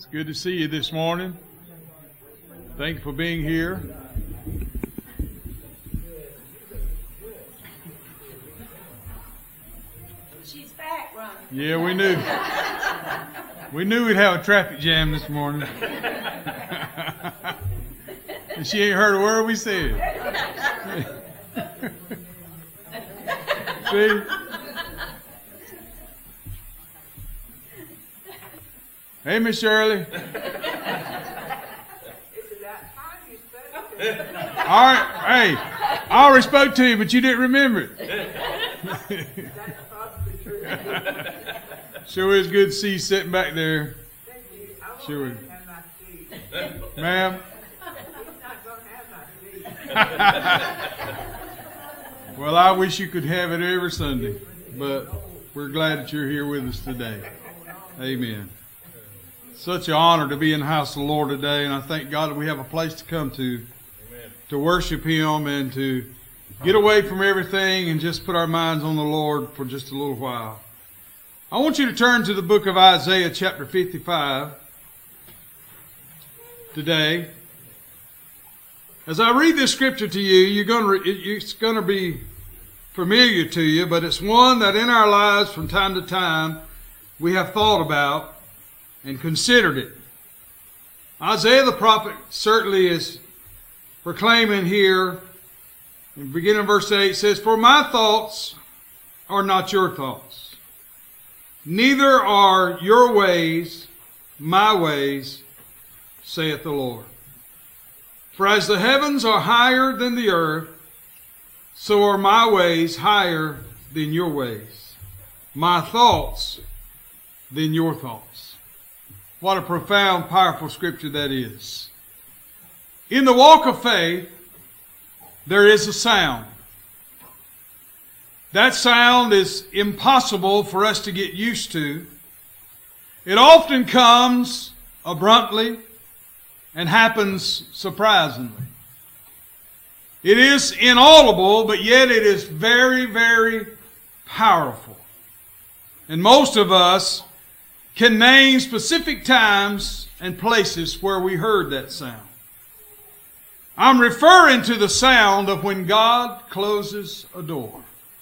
Good to see you this morning. Thank you for being here. She's back, Ron. Yeah, we knew. We knew we'd have a traffic jam this morning. And she ain't heard a word we said. See? Hey, Miss Shirley. All right, hey, I already spoke to you, but you didn't remember it. Sure is good to see you sitting back there. Sure. Ma'am? Well, I wish you could have it every Sunday, but we're glad that you're here with us today. Amen. Such an honor to be in the house of the Lord today, and I thank God that we have a place to come to worship Him and to get away from everything and just put our minds on the Lord for just a little while. I want you to turn to the book of Isaiah chapter 55 today. As I read this scripture to you, it's going to be familiar to you, but it's one that in our lives from time to time we have thought about and considered it. Isaiah the prophet certainly is proclaiming here, in beginning of verse 8, it says, "For my thoughts are not your thoughts, neither are your ways my ways, saith the Lord. For as the heavens are higher than the earth, so are my ways higher than your ways, my thoughts than your thoughts." What a profound, powerful scripture that is. In the walk of faith, there is a sound. That sound is impossible for us to get used to. It often comes abruptly and happens surprisingly. It is inaudible, but yet it is very, very powerful. And most of us can name specific times and places where we heard that sound. I'm referring to the sound of when God closes a door.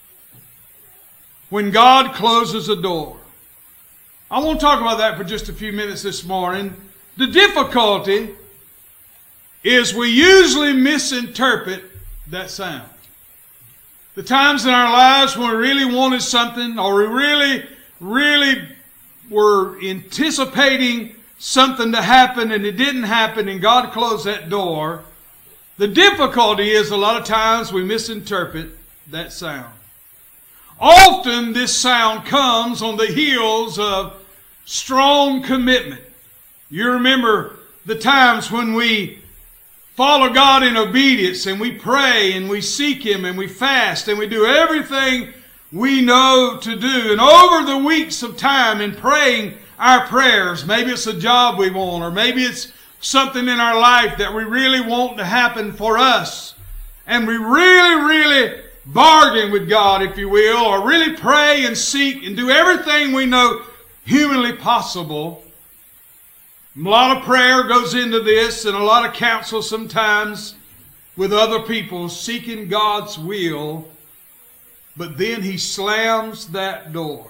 When God closes a door. I want to talk about that for just a few minutes this morning. The difficulty is we usually misinterpret that sound. The times in our lives when we really wanted something, or we really were anticipating something to happen and it didn't happen and God closed that door. The difficulty is a lot of times we misinterpret that sound. Often this sound comes on the heels of strong commitment. You remember the times when we follow God in obedience and we pray and we seek Him and we fast and we do everything we know to do. And over the weeks of time in praying our prayers, maybe it's a job we want, or maybe it's something in our life that we really want to happen for us. And we really bargain with God, if you will, or really pray and seek and do everything we know humanly possible. A lot of prayer goes into this and a lot of counsel sometimes with other people seeking God's will. But then He slams that door.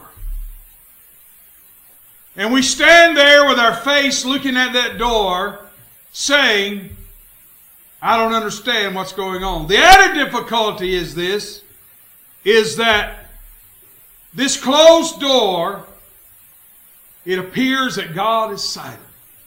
And we stand there with our face looking at that door saying, I don't understand what's going on. The added difficulty is that this closed door, it appears that God is silent.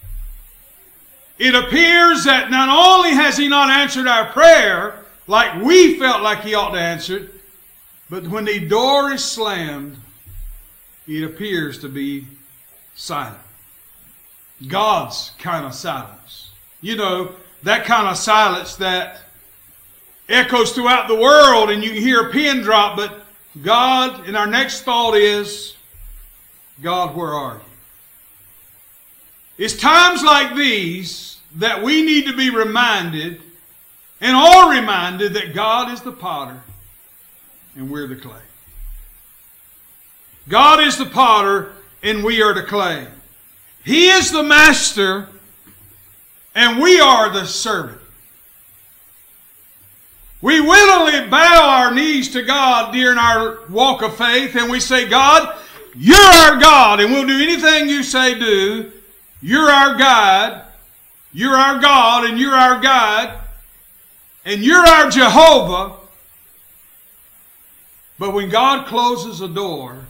It appears that not only has He not answered our prayer like we felt like He ought to answer it, but when the door is slammed, it appears to be silent. God's kind of silence. You know, that kind of silence that echoes throughout the world and you can hear a pin drop, but God, and our next thought is, God, where are you? It's times like these that we need to be reminded and are reminded that God is the potter and we're the clay. God is the potter and we are the clay. He is the master and we are the servant. We willingly bow our knees to God during our walk of faith and we say, God, you're our God and we'll do anything you say do. You're our guide. You're our God and you're our guide. And you're our Jehovah. But when God closes a door,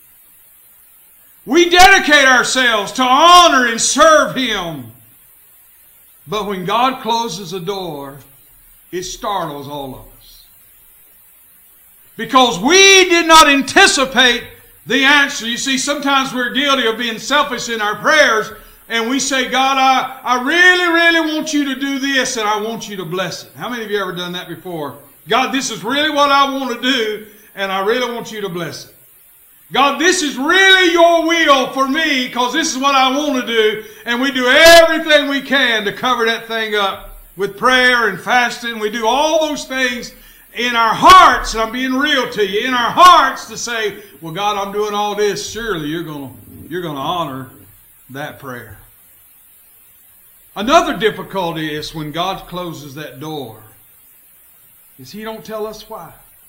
we dedicate ourselves to honor and serve Him. But when God closes a door, it startles all of us. Because we did not anticipate the answer. You see, sometimes we're guilty of being selfish in our prayers. And we say, God, I really, really want you to do this and I want you to bless it. How many of you ever done that before? God, this is really what I want to do and I really want you to bless it. God, this is really your will for me because this is what I want to do. And we do everything we can to cover that thing up with prayer and fasting. We do all those things in our hearts, and I'm being real to you, in our hearts to say, well, God, I'm doing all this. Surely you're going to honor that prayer. Another difficulty is when God closes that door, is He don't tell us why.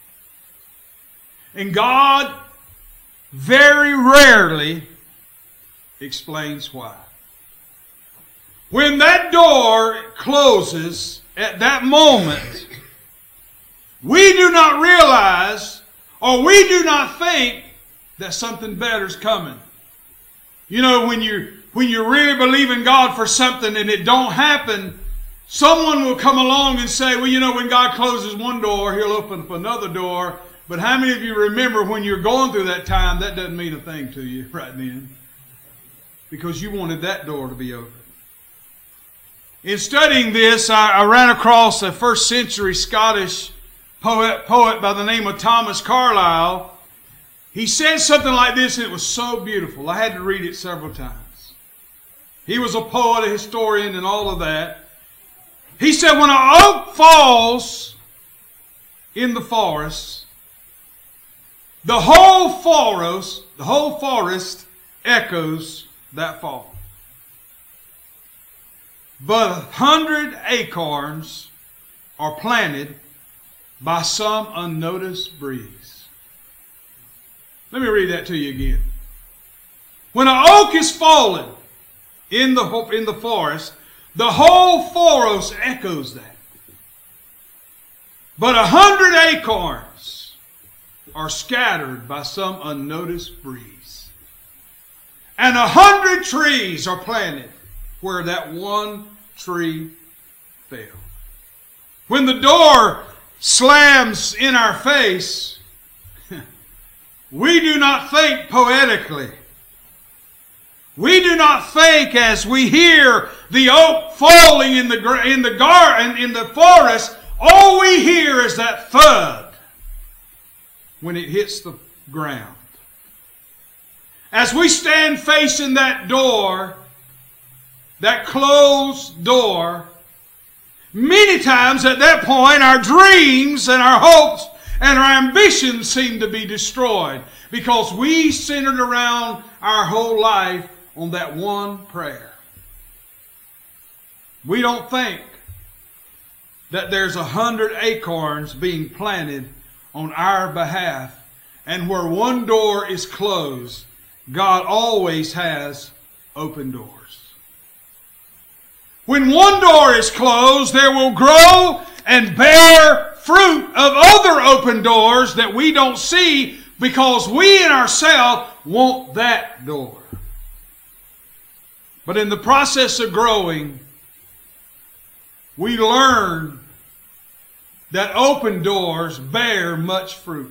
And God very rarely explains why. When that door closes at that moment, we do not realize or we do not think that something better is coming. You know, when you really believe in God for something and it don't happen, someone will come along and say, well, you know, when God closes one door, He'll open up another door. But how many of you remember when you're going through that time, that doesn't mean a thing to you right then? Because you wanted that door to be open. In studying this, I ran across a first century Scottish poet by the name of Thomas Carlyle. He said something like this, and it was so beautiful. I had to read it several times. He was a poet, a historian, and all of that. He said, when an oak falls in the forest, the whole forest echoes that fall. But 100 acorns are planted by some unnoticed breeze. Let me read that to you again. When an oak is fallen in the forest, the whole forest echoes that. But 100 acorns are scattered by some unnoticed breeze. And 100 trees are planted where that one tree fell. When the door slams in our face, we do not think poetically. We do not think as we hear the oak falling in the forest, all we hear is that thud when it hits the ground. As we stand facing that door, that closed door, many times at that point our dreams and our hopes and our ambitions seem to be destroyed because we centered around our whole life on that one prayer. We don't think that there's 100 acorns being planted on our behalf, and where one door is closed, God always has open doors. When one door is closed, there will grow and bear fruit of other open doors that we don't see because we in ourselves want that door. But in the process of growing, we learn that open doors bear much fruit.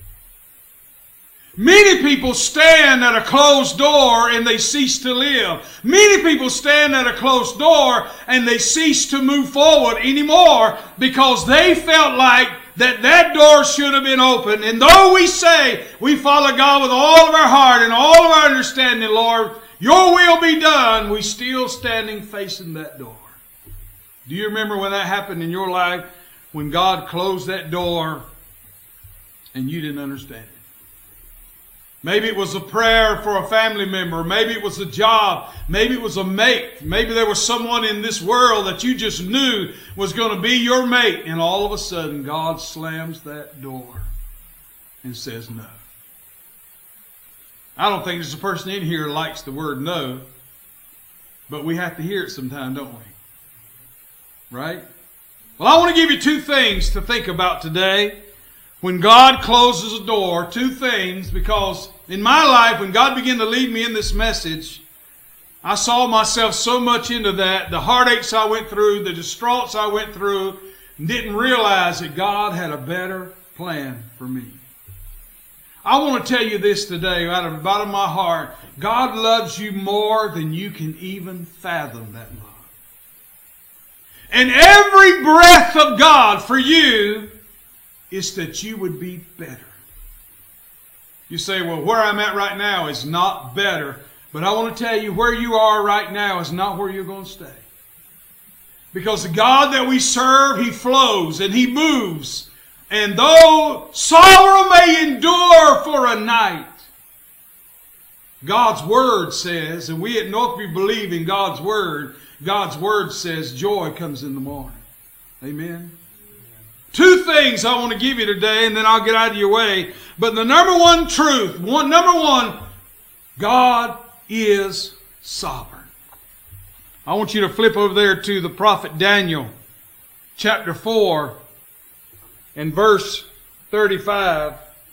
Many people stand at a closed door and they cease to live. Many people stand at a closed door and they cease to move forward anymore because they felt like that door should have been open. And though we say we follow God with all of our heart and all of our understanding, Lord, your will be done, we still standing facing that door. Do you remember when that happened in your life? When God closed that door and you didn't understand it? Maybe it was a prayer for a family member. Maybe it was a job. Maybe it was a mate. Maybe there was someone in this world that you just knew was going to be your mate. And all of a sudden, God slams that door and says no. I don't think there's a person in here who likes the word no. But we have to hear it sometime, don't we? Right? Well, I want to give you two things to think about today. When God closes a door, two things, because in my life, when God began to lead me in this message, I saw myself so much into that, the heartaches I went through, the distraughts I went through, and didn't realize that God had a better plan for me. I want to tell you this today, out of the bottom of my heart. God loves you more than you can even fathom that love. And every breath of God for you is that you would be better. You say, well, where I'm at right now is not better. But I want to tell you, where you are right now is not where you're going to stay. Because the God that we serve, He flows and He moves. And though sorrow may endure for a night, God's Word says, and we at Northview believe in God's Word says joy comes in the morning. Amen? Two things I want to give you today, and then I'll get out of your way. But the number one truth, number one, God is sovereign. I want you to flip over there to the prophet Daniel, chapter 4, and verse 35.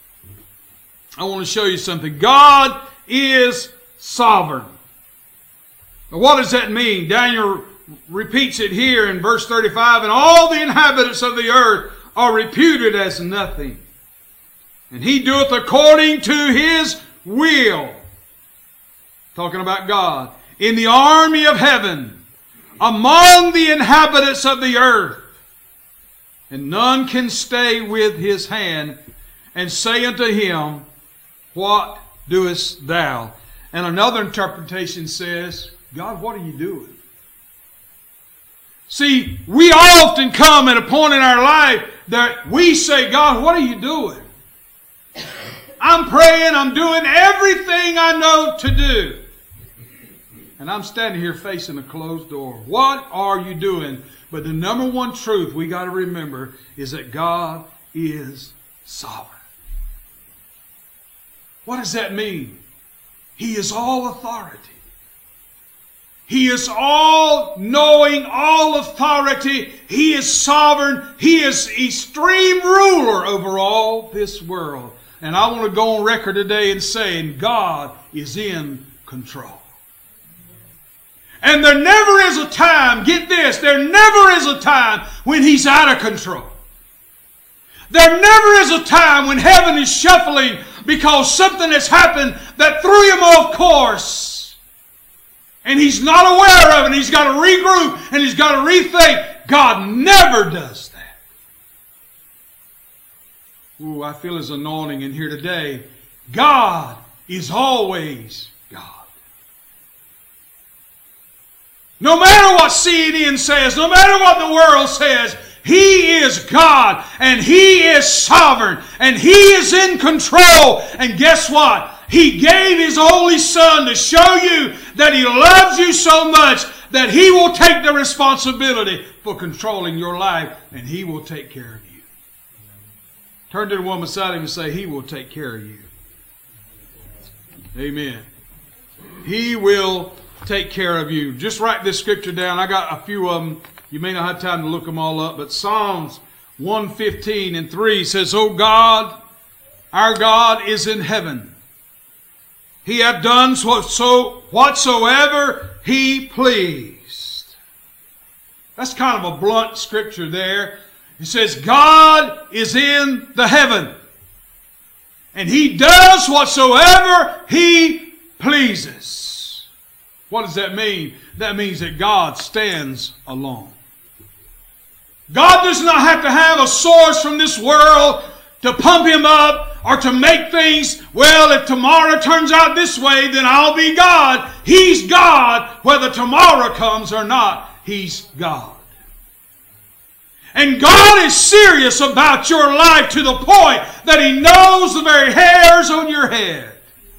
I want to show you something. God is sovereign. Now, what does that mean? Daniel repeats it here in verse 35. And all the inhabitants of the earth are reputed as nothing. And He doeth according to His will. Talking about God. In the army of heaven, among the inhabitants of the earth. And none can stay with His hand and say unto Him, what doest thou? And another interpretation says, God, what are you doing? See, we often come at a point in our life that we say, God, what are you doing? I'm praying, I'm doing everything I know to do. And I'm standing here facing a closed door. What are you doing? But the number one truth we got to remember is that God is sovereign. What does that mean? He is all authority. He is all knowing, all authority. He is sovereign. He is extreme ruler over all this world. And I want to go on record today and saying God is in control. And there never is a time, get this, there never is a time when He's out of control. There never is a time when heaven is shuffling because something has happened that threw Him off course. And He's not aware of it. He's got to regroup and He's got to rethink. God never does that. Ooh, I feel His anointing in here today. God is always God. No matter what CNN says, no matter what the world says, He is God and He is sovereign and He is in control. And guess what? He gave His only Son to show you that He loves you so much that He will take the responsibility for controlling your life and He will take care of you. Turn to the woman beside him and say, He will take care of you. Amen. He will take care of you. Just write this scripture down. I got a few of them. You may not have time to look them all up, but Psalms 115:3 says, O God, our God is in heaven. He hath done whatsoever He pleased. That's kind of a blunt scripture there. It says, God is in the heaven. And He does whatsoever He pleases. What does that mean? That means that God stands alone. God does not have to have a source from this world to pump Him up or to make things, well, if tomorrow turns out this way, then I'll be God. He's God whether tomorrow comes or not. He's God. And God is serious about your life to the point that He knows the very hairs on your head.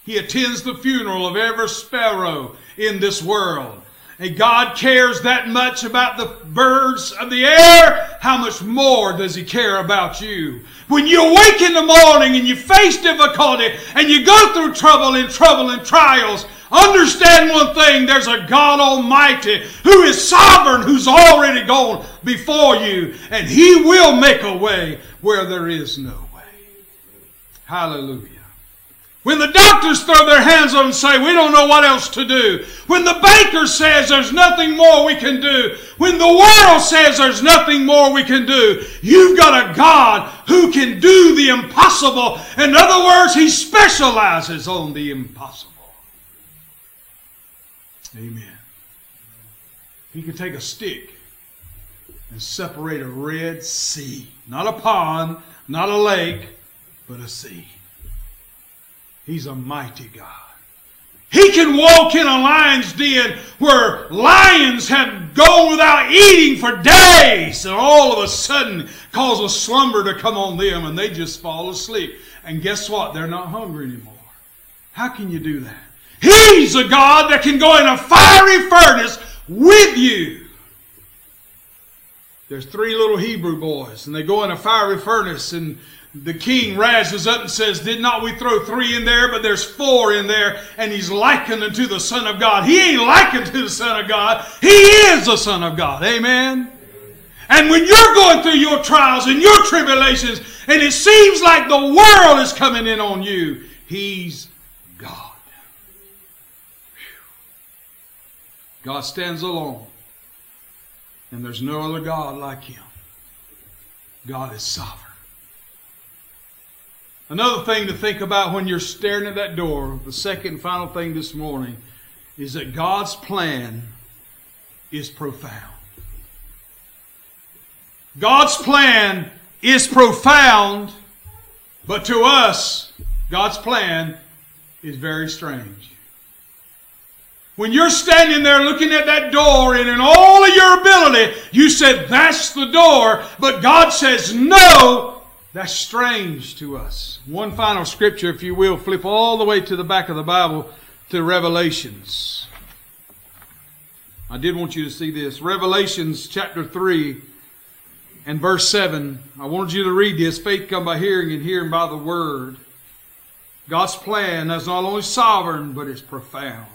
He attends the funeral of every sparrow in this world. And God cares that much about the birds of the air. How much more does He care about you? When you awake in the morning and you face difficulty and you go through trouble and trials, understand one thing: there's a God Almighty who is sovereign, who's already gone before you, and He will make a way where there is no way. Hallelujah. When the doctors throw their hands up and say, we don't know what else to do. When the banker says there's nothing more we can do. When the world says there's nothing more we can do. You've got a God who can do the impossible. In other words, He specializes on the impossible. Amen. He can take a stick and separate a Red Sea. Not a pond, not a lake, but a sea. He's a mighty God. He can walk in a lion's den where lions have gone without eating for days, and all of a sudden cause a slumber to come on them and they just fall asleep. And guess what? They're not hungry anymore. How can you do that? He's a God that can go in a fiery furnace with you. There's 3 little Hebrew boys, and they go in a fiery furnace, and the king rises up and says, did not we throw 3 in there, but there's 4 in there, and he's likened unto the Son of God. He ain't likened to the Son of God. He is the Son of God. Amen? And when you're going through your trials and your tribulations, and it seems like the world is coming in on you, He's God. God stands alone, and there's no other God like Him. God is sovereign. Another thing to think about when you're staring at that door, the second and final thing this morning, is that God's plan is profound. God's plan is profound, but to us, God's plan is very strange. When you're standing there looking at that door, and in all of your ability, you said, that's the door, but God says, no. That's strange to us. One final scripture, if you will, flip all the way to the back of the Bible to Revelations. I did want you to see this. Revelations chapter 3 and verse 7. I wanted you to read this. Faith come by hearing, and hearing by the Word. God's plan is not only sovereign, but it's profound.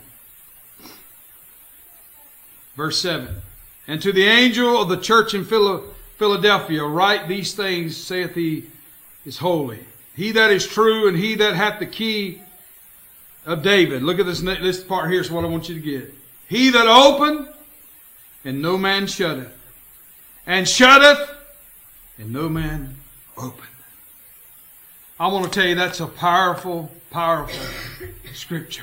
Verse 7. And to the angel of the church in Philadelphia, write these things, saith He is holy. He that is true, and He that hath the key of David. Look at this part here is what I want you to get. He that opened, and no man shutteth. And shutteth, and no man opened. I want to tell you that's a powerful, powerful scripture.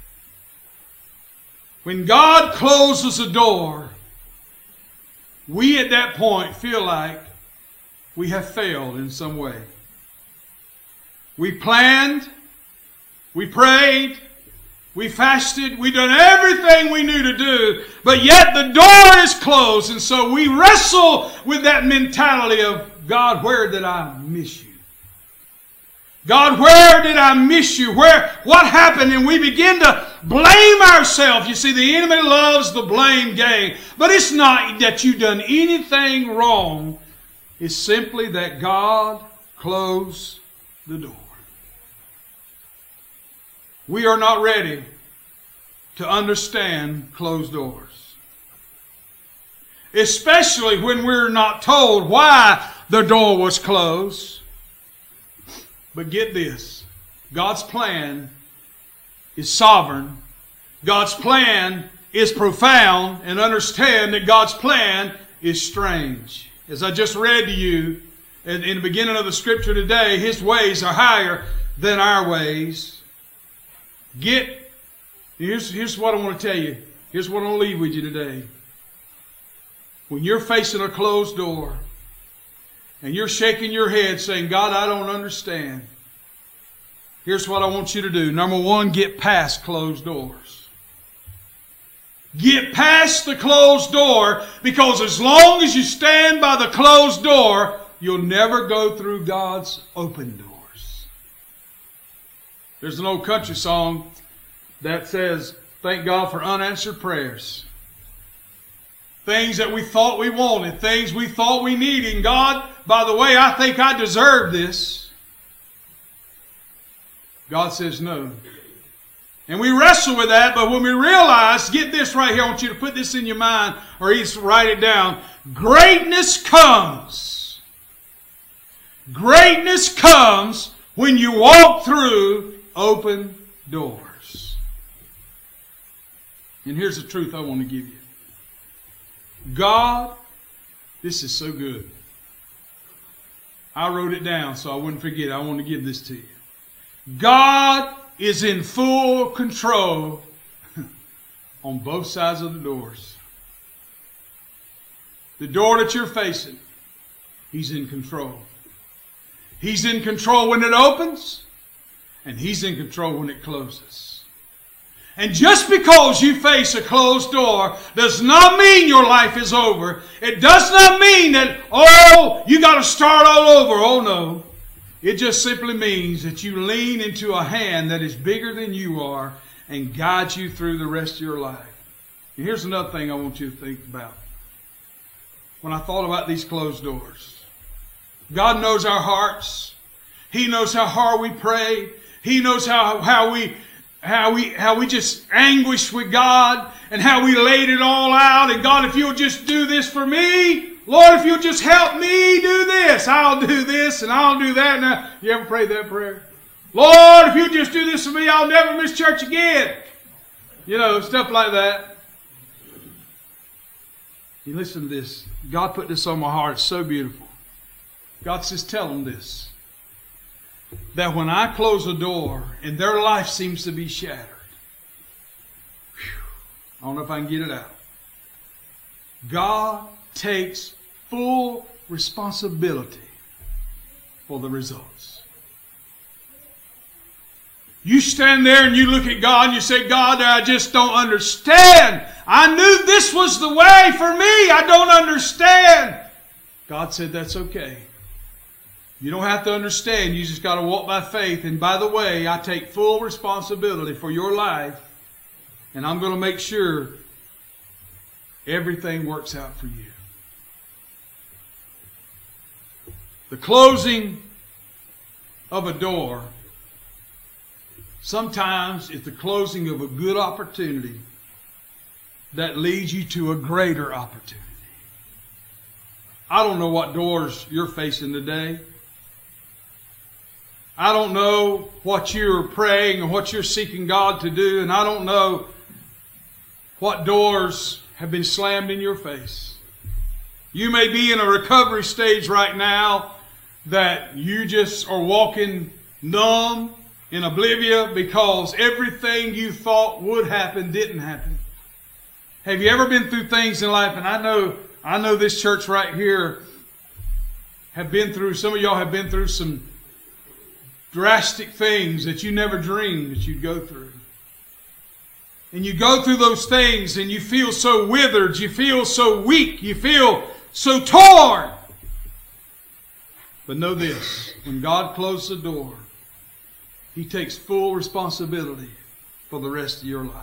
When God closes a door, we at that point feel like we have failed in some way. We planned, we prayed, we fasted, we done everything we knew to do, but yet the door is closed, and so we wrestle with that mentality of, God, where did I miss you? God, where did I miss you? What happened? And we begin to blame ourselves. You see, the enemy loves the blame game. But it's not that you've done anything wrong. It's simply that God closed the door. We are not ready to understand closed doors. Especially when we're not told why the door was closed. But get this, God's plan is sovereign. God's plan is profound, and understand that God's plan is strange. As I just read to you in the beginning of the scripture today, His ways are higher than our ways. Here's what I want to tell you. Here's what I want to leave with you today. When you're facing a closed door, and you're shaking your head saying, God, I don't understand. Here's what I want you to do. Number one, get past closed doors. Get past the closed door, because as long as you stand by the closed door, you'll never go through God's open doors. There's an old country song that says, thank God for unanswered prayers. Things that we thought we wanted, things we thought we needed. And God, by the way, I think I deserve this. God says no. And we wrestle with that, but when we realize, get this right here, I want you to put this in your mind, or at least write it down. Greatness comes. Greatness comes when you walk through open doors. And here's the truth I want to give you. God, this is so good. I wrote it down so I wouldn't forget. I want to give this to you. God is in full control on both sides of the doors. The door that you're facing, He's in control. He's in control when it opens, and He's in control when it closes. And just because you face a closed door does not mean your life is over. It does not mean that, oh, you got to start all over. Oh, no. It just simply means that you lean into a hand that is bigger than you are and guides you through the rest of your life. And here's another thing I want you to think about. When I thought about these closed doors, God knows our hearts. He knows how hard we pray. He knows how we just anguish with God and how we laid it all out. And God, if you'll just do this for me, Lord, if you'll just help me do this, I'll do this and I'll do that. Now, you ever prayed that prayer? Lord, if you'll just do this for me, I'll never miss church again. You know, stuff like that. You listen to this. God put this on my heart. It's so beautiful. God says, tell them this. That when I close a door and their life seems to be shattered, I don't know if I can get it out. God takes full responsibility for the results. You stand there and you look at God and you say, God, I just don't understand. I knew this was the way for me. I don't understand. God said, that's okay. You don't have to understand. You just got to walk by faith. And by the way, I take full responsibility for your life. And I'm going to make sure everything works out for you. The closing of a door sometimes is the closing of a good opportunity that leads you to a greater opportunity. I don't know what doors you're facing today. I don't know what you're praying and what you're seeking God to do, and I don't know what doors have been slammed in your face. You may be in a recovery stage right now that you just are walking numb in oblivion because everything you thought would happen didn't happen. Have you ever been through things in life? And I know this church right here have been through, some of y'all have been through some drastic things that you never dreamed that you'd go through. And you go through those things and you feel so withered, you feel so weak, you feel so torn. But know this, when God closes the door, He takes full responsibility for the rest of your life.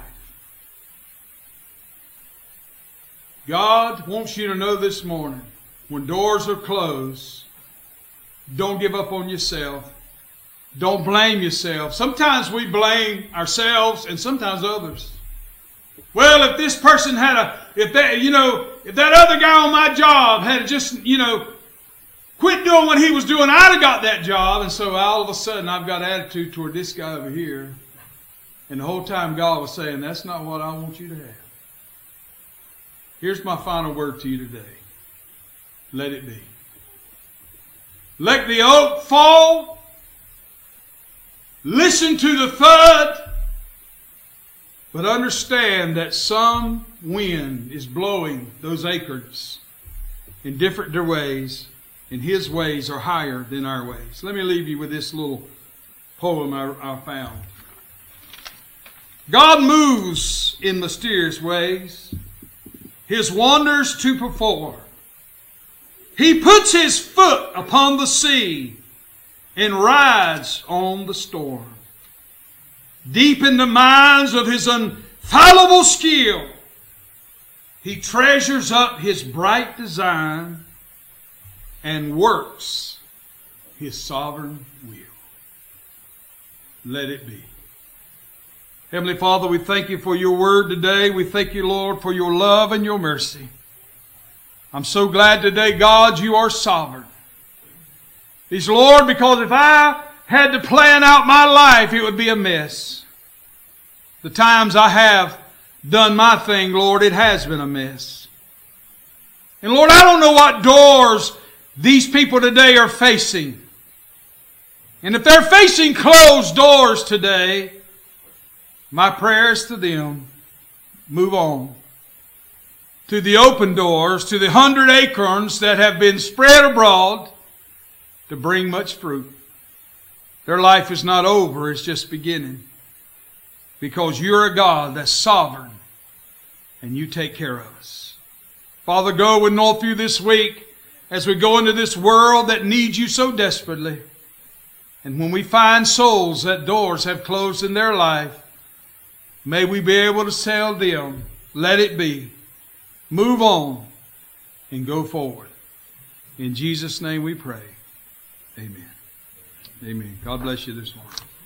God wants you to know this morning, when doors are closed, don't give up on yourself. Don't blame yourself. Sometimes we blame ourselves and sometimes others. Well, if this person if that other guy on my job had just, quit doing what he was doing, I'd have got that job. And so all of a sudden I've got attitude toward this guy over here. And the whole time God was saying, that's not what I want you to have. Here's my final word to you today. Let it be. Let the oak fall. Listen to the thud. But understand that some wind is blowing those acorns in different ways. And His ways are higher than our ways. Let me leave you with this little poem I found. God moves in mysterious ways, His wonders to perform. He puts His foot upon the sea and rides on the storm. deep in the minds of His infallible skill, He treasures up His bright design and works His sovereign will. Let it be. Heavenly Father, we thank You for Your word today. We thank You, Lord, for Your love and Your mercy. I'm so glad today, God, You are sovereign. He's Lord, because if I had to plan out my life, it would be a mess. The times I have done my thing, Lord, it has been a mess. And Lord, I don't know what doors these people today are facing. And if they're facing closed doors today, my prayer is to them, move on to the open doors, to the 100 acorns that have been spread abroad to bring much fruit. Their life is not over, it's just beginning. Because You're a God that's sovereign and You take care of us. Father, go with Northview this week as we go into this world that needs You so desperately. And when we find souls that doors have closed in their life, may we be able to tell them, let it be. Move on and go forward. In Jesus' name we pray. Amen. Amen. God bless you this morning.